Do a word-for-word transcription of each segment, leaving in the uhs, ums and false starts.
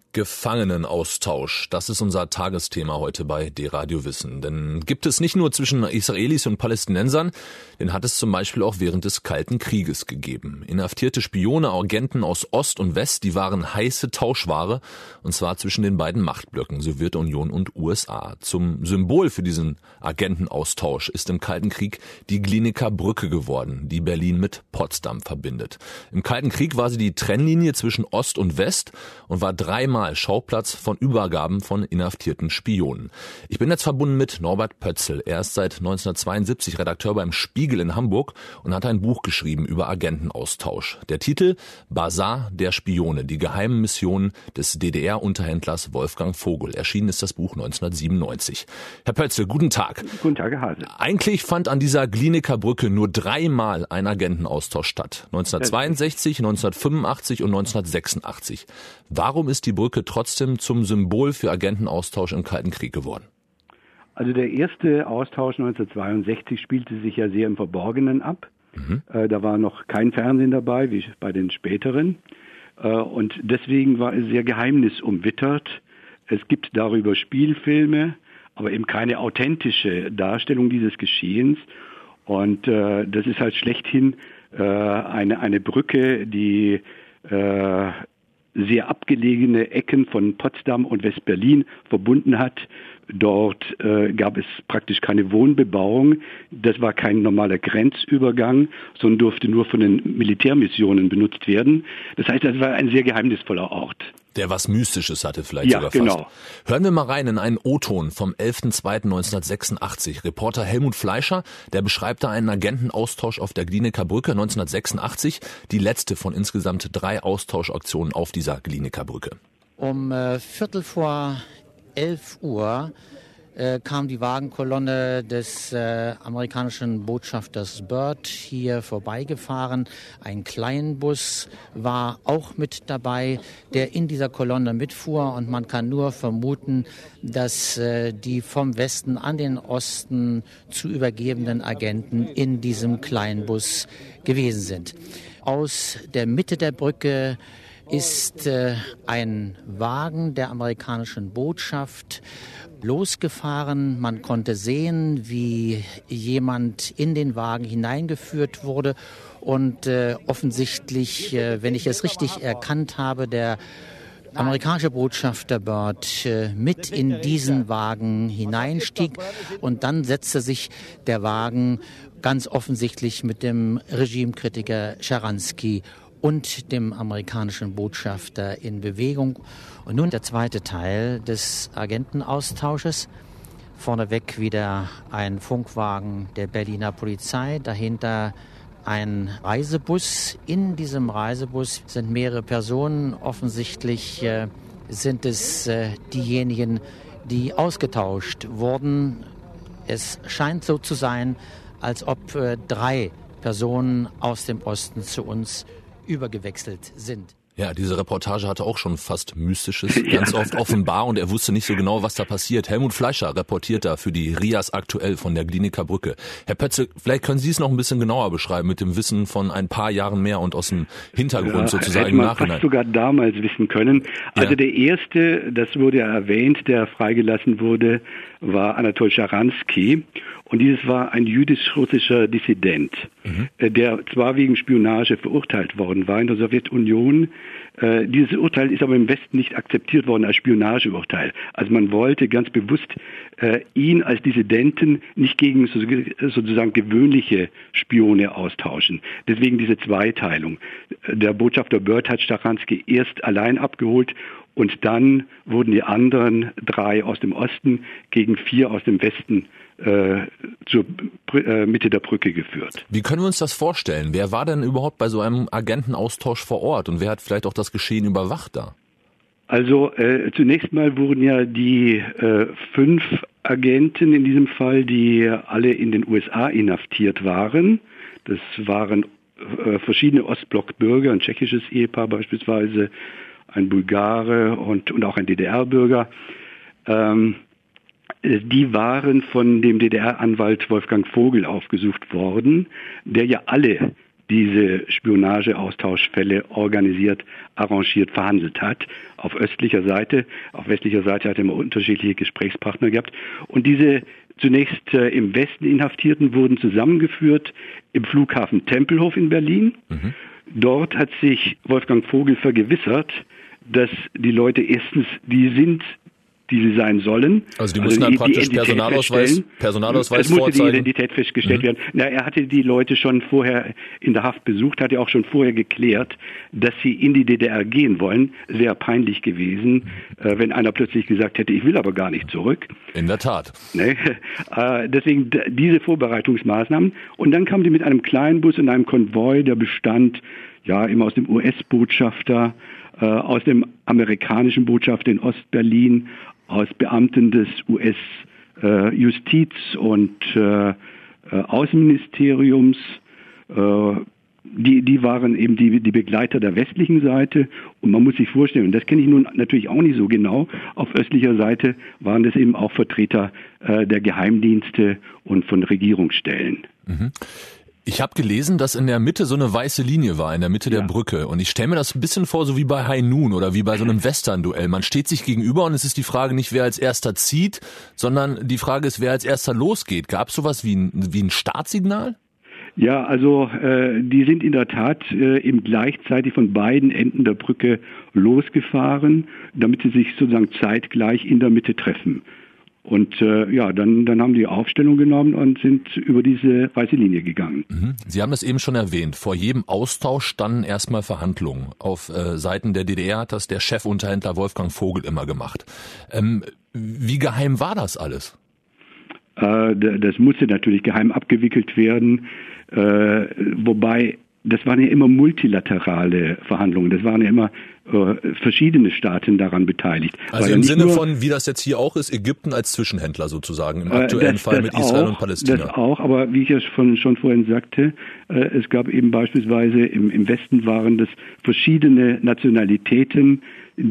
Gefangenenaustausch, das ist unser Tagesthema heute bei D-Radio Wissen. Denn gibt es nicht nur zwischen Israelis und Palästinensern, den hat es zum Beispiel auch während des Kalten Krieges gegeben. Inhaftierte Spione, Agenten aus Ost und West, die waren heiße Tauschware, und zwar zwischen den beiden Machtblöcken Sowjetunion und U S A. Zum Symbol für diesen Agentenaustausch ist im Kalten Krieg die Glienicker Brücke geworden, die Berlin mit Potsdam verbindet. Im Kalten Krieg war sie die Trennlinie zwischen Ost und West und war dreimal Schauplatz von Übergaben von inhaftierten Spionen. Ich bin jetzt verbunden mit Norbert Pötzl. Er ist seit neunzehnhundertzweiundsiebzig Redakteur beim Spiegel in Hamburg und hat ein Buch geschrieben über Agentenaustausch. Der Titel: Basar der Spione, die geheimen Missionen des D D R-Unterhändlers Wolfgang Vogel. Erschienen ist das Buch neunzehnhundertsiebenundneunzig. Herr Pötzl, guten Tag. Guten Tag, Herr Hase. Eigentlich fand an dieser Glienicker Brücke nur dreimal ein Agentenaustausch statt. neunzehnhundertzweiundsechzig, neunzehnhundertfünfundachtzig und neunzehnhundertsechsundachtzig. Warum ist die Brücke trotzdem zum Symbol für Agentenaustausch im Kalten Krieg geworden? Also der erste Austausch neunzehnhundertzweiundsechzig spielte sich ja sehr im Verborgenen ab. Mhm. Äh, da war noch kein Fernsehen dabei, wie bei den späteren. Äh, und deswegen war es sehr geheimnisumwittert. Es gibt darüber Spielfilme, aber eben keine authentische Darstellung dieses Geschehens. Und äh, das ist halt schlechthin äh, eine, eine Brücke, die äh, sehr abgelegene Ecken von Potsdam und West-Berlin verbunden hat. Dort äh, gab es praktisch keine Wohnbebauung. Das war kein normaler Grenzübergang, sondern durfte nur von den Militärmissionen benutzt werden. Das heißt, das war ein sehr geheimnisvoller Ort. Der was Mystisches hatte vielleicht ja, sogar fast. Genau. Hören wir mal rein in einen O-Ton vom elften zweiten neunzehnhundertsechsundachtzig. Reporter Helmut Fleischer, der beschreibt da einen Agentenaustausch auf der Glienicker Brücke neunzehnhundertsechsundachtzig, die letzte von insgesamt drei Austauschaktionen auf dieser Glienicker Brücke. Um äh, Viertel vor elf Uhr äh, kam die Wagenkolonne des äh, amerikanischen Botschafters Byrd hier vorbeigefahren. Ein Kleinbus war auch mit dabei, der in dieser Kolonne mitfuhr, und man kann nur vermuten, dass äh, die vom Westen an den Osten zu übergebenden Agenten in diesem Kleinbus gewesen sind. Aus der Mitte der Brücke ist äh, ein Wagen der amerikanischen Botschaft losgefahren. Man konnte sehen, wie jemand in den Wagen hineingeführt wurde und äh, offensichtlich, äh, wenn ich es richtig erkannt habe, der amerikanische Botschafter Byrd äh, mit in diesen Wagen hineinstieg, und dann setzte sich der Wagen ganz offensichtlich mit dem Regimekritiker Scharansky und dem amerikanischen Botschafter in Bewegung. Und nun der zweite Teil des Agentenaustausches. Vorneweg wieder ein Funkwagen der Berliner Polizei, dahinter ein Reisebus. In diesem Reisebus sind mehrere Personen. Offensichtlich äh, sind es äh, diejenigen, die ausgetauscht wurden. Es scheint so zu sein, als ob äh, drei Personen aus dem Osten zu uns übergewechselt sind. Ja, diese Reportage hatte auch schon fast Mystisches, ganz oft offenbar, und er wusste nicht so genau, was da passiert. Helmut Fleischer reportiert da für die R I A S aktuell von der Glienicker Brücke. Herr Pötzl, vielleicht können Sie es noch ein bisschen genauer beschreiben, mit dem Wissen von ein paar Jahren mehr und aus dem Hintergrund ja, sozusagen hätte man im Nachhinein. Fast sogar damals wissen können. Also ja. Der erste, das wurde ja erwähnt, der freigelassen wurde, war Anatol Scharansky. Und dieses war ein jüdisch-russischer Dissident, mhm. der zwar wegen Spionage verurteilt worden war in der Sowjetunion. Äh, dieses Urteil ist aber im Westen nicht akzeptiert worden als Spionageurteil. Also man wollte ganz bewusst äh, ihn als Dissidenten nicht gegen so, sozusagen gewöhnliche Spione austauschen. Deswegen diese Zweiteilung. Der Botschafter Byrd hat Scharansky erst allein abgeholt, und dann wurden die anderen drei aus dem Osten gegen vier aus dem Westen äh, zur äh, Mitte der Brücke geführt. Wie können wir uns das vorstellen? Wer war denn überhaupt bei so einem Agentenaustausch vor Ort, und wer hat vielleicht auch das Geschehen überwacht da? Also äh, zunächst mal wurden ja die äh, fünf Agenten in diesem Fall, die alle in den U S A inhaftiert waren. Das waren äh, verschiedene Ostblockbürger, ein tschechisches Ehepaar beispielsweise, ein Bulgare und, und auch ein D D R-Bürger. Ähm, die waren von dem D D R-Anwalt Wolfgang Vogel aufgesucht worden, der ja alle diese Spionage-Austauschfälle organisiert, arrangiert, verhandelt hat. Auf östlicher Seite, auf westlicher Seite hat er immer unterschiedliche Gesprächspartner gehabt. Und diese zunächst äh, im Westen Inhaftierten wurden zusammengeführt im Flughafen Tempelhof in Berlin. Mhm. Dort hat sich Wolfgang Vogel vergewissert, dass die Leute erstens die sind, die sie sein sollen. Also die mussten also dann praktisch Personalausweis, Personalausweis es musste vorzeigen. Die Identität festgestellt mhm. werden. Na, er hatte die Leute schon vorher in der Haft besucht, hat ja auch schon vorher geklärt, dass sie in die D D R gehen wollen. Es wäre peinlich gewesen, äh, wenn einer plötzlich gesagt hätte, ich will aber gar nicht zurück. In der Tat. Ne? Äh, deswegen d- diese Vorbereitungsmaßnahmen. Und dann kamen die mit einem kleinen Bus und einem Konvoi, der bestand ja immer aus dem U S-Botschafter, äh, aus dem amerikanischen Botschafter in Ostberlin, aus Beamten des U S-Justiz- und äh, Außenministeriums. Äh, die, die waren eben die, die Begleiter der westlichen Seite. Und man muss sich vorstellen, und das kenne ich nun natürlich auch nicht so genau, auf östlicher Seite waren das eben auch Vertreter äh, der Geheimdienste und von Regierungsstellen. Mhm. Ich habe gelesen, dass in der Mitte so eine weiße Linie war, in der Mitte der ja. Brücke. Und ich stelle mir das ein bisschen vor, so wie bei High Noon oder wie bei so einem Western-Duell. Man steht sich gegenüber und es ist die Frage nicht, wer als erster zieht, sondern die Frage ist, wer als erster losgeht. Gab es sowas wie ein, wie ein Startsignal? Ja, also äh, die sind in der Tat äh, eben gleichzeitig von beiden Enden der Brücke losgefahren, damit sie sich sozusagen zeitgleich in der Mitte treffen. Und äh, ja, dann, dann haben die Aufstellung genommen und sind über diese weiße Linie gegangen. Sie haben das eben schon erwähnt. Vor jedem Austausch standen erstmal Verhandlungen. Auf äh, Seiten der D D R hat das der Chefunterhändler Wolfgang Vogel immer gemacht. Ähm, wie geheim war das alles? Äh, das musste natürlich geheim abgewickelt werden, äh, wobei das waren ja immer multilaterale Verhandlungen. Das waren ja immer äh, verschiedene Staaten daran beteiligt. Also War im ja Sinne nur, von, wie das jetzt hier auch ist, Ägypten als Zwischenhändler sozusagen, im aktuellen das, Fall das mit Israel auch, und Palästina. Das auch, aber wie ich ja schon, schon vorhin sagte, äh, es gab eben beispielsweise im, im Westen waren das verschiedene Nationalitäten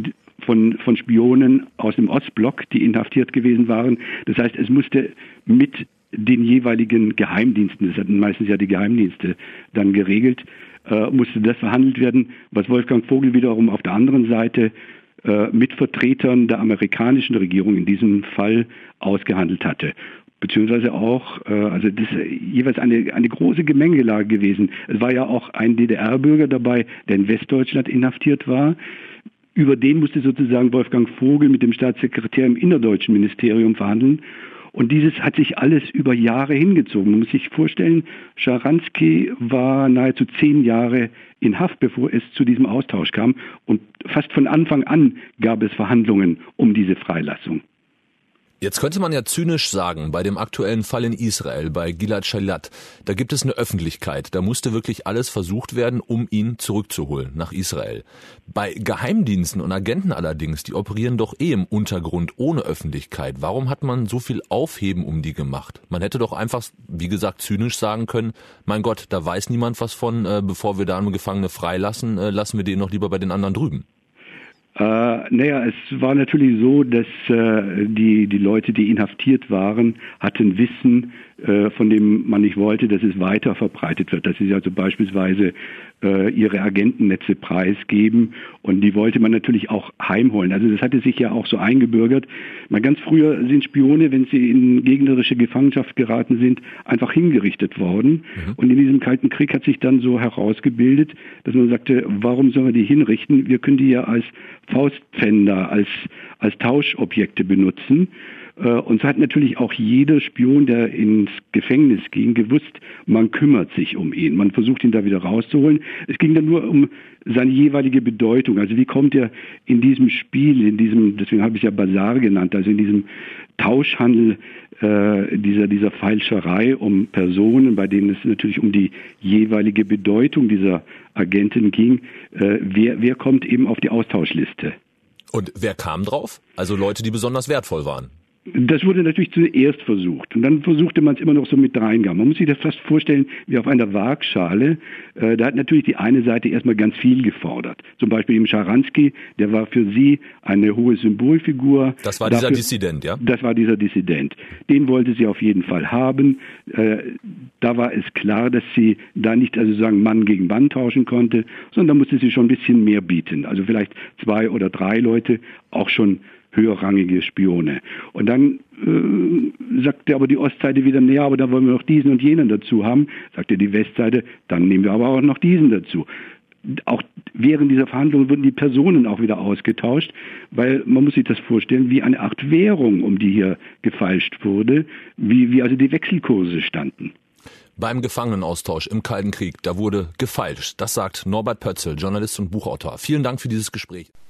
von, von Spionen aus dem Ostblock, die inhaftiert gewesen waren. Das heißt, es musste mit den jeweiligen Geheimdiensten, das hatten meistens ja die Geheimdienste dann geregelt, äh, musste das verhandelt werden, was Wolfgang Vogel wiederum auf der anderen Seite äh, mit Vertretern der amerikanischen Regierung in diesem Fall ausgehandelt hatte. Beziehungsweise auch, äh, also das ist jeweils eine, eine große Gemengelage gewesen. Es war ja auch ein D D R-Bürger dabei, der in Westdeutschland inhaftiert war. Über den musste sozusagen Wolfgang Vogel mit dem Staatssekretär im innerdeutschen Ministerium verhandeln. Und dieses hat sich alles über Jahre hingezogen. Man muss sich vorstellen, Scharansky war nahezu zehn Jahre in Haft, bevor es zu diesem Austausch kam. Und fast von Anfang an gab es Verhandlungen um diese Freilassung. Jetzt könnte man ja zynisch sagen, bei dem aktuellen Fall in Israel, bei Gilad Shalit, da gibt es eine Öffentlichkeit. Da musste wirklich alles versucht werden, um ihn zurückzuholen nach Israel. Bei Geheimdiensten und Agenten allerdings, die operieren doch eh im Untergrund ohne Öffentlichkeit. Warum hat man so viel Aufheben um die gemacht? Man hätte doch einfach, wie gesagt, zynisch sagen können, mein Gott, da weiß niemand was von, äh, bevor wir da einen Gefangene freilassen, äh, lassen wir den noch lieber bei den anderen drüben. Äh, naja, es war natürlich so, dass äh, die, die Leute, die inhaftiert waren, hatten Wissen, äh, von dem man nicht wollte, dass es weiter verbreitet wird. Dass sie also beispielsweise äh, ihre Agentennetze preisgeben, und die wollte man natürlich auch heimholen. Also das hatte sich ja auch so eingebürgert. Mal ganz früher sind Spione, wenn sie in gegnerische Gefangenschaft geraten sind, einfach hingerichtet worden. Mhm. Und in diesem Kalten Krieg hat sich dann so herausgebildet, dass man sagte, warum sollen wir die hinrichten? Wir können die ja als Faustpfänder, als, als Tauschobjekte benutzen. Und so hat natürlich auch jeder Spion, der ins Gefängnis ging, gewusst, man kümmert sich um ihn. Man versucht ihn da wieder rauszuholen. Es ging dann nur um seine jeweilige Bedeutung. Also wie kommt er in diesem Spiel, in diesem, deswegen habe ich es ja Basar genannt, also in diesem Tauschhandel, äh, dieser, dieser Feilscherei um Personen, bei denen es natürlich um die jeweilige Bedeutung dieser Agenten ging, äh, wer, wer kommt eben auf die Austauschliste? Und wer kam drauf? Also Leute, die besonders wertvoll waren. Das wurde natürlich zuerst versucht und dann versuchte man es immer noch so mit Dreingaben. Man muss sich das fast vorstellen wie auf einer Waagschale. Äh, da hat natürlich die eine Seite erstmal ganz viel gefordert. Zum Beispiel im Scharansky, der war für sie eine hohe Symbolfigur. Das war dieser Dafür, Dissident, ja? Das war dieser Dissident. Den wollte sie auf jeden Fall haben. Äh, da war es klar, dass sie da nicht also sagen Mann gegen Mann tauschen konnte, sondern da musste sie schon ein bisschen mehr bieten. Also vielleicht zwei oder drei Leute, auch schon höherrangige Spione. Und dann äh, sagte aber die Ostseite wieder, naja, aber da wollen wir noch diesen und jenen dazu haben. Sagte die Westseite, dann nehmen wir aber auch noch diesen dazu. Auch während dieser Verhandlungen wurden die Personen auch wieder ausgetauscht, weil man muss sich das vorstellen, wie eine Art Währung, um die hier gefeilscht wurde, wie, wie also die Wechselkurse standen. Beim Gefangenenaustausch im Kalten Krieg, da wurde gefeilscht. Das sagt Norbert Pötzl, Journalist und Buchautor. Vielen Dank für dieses Gespräch.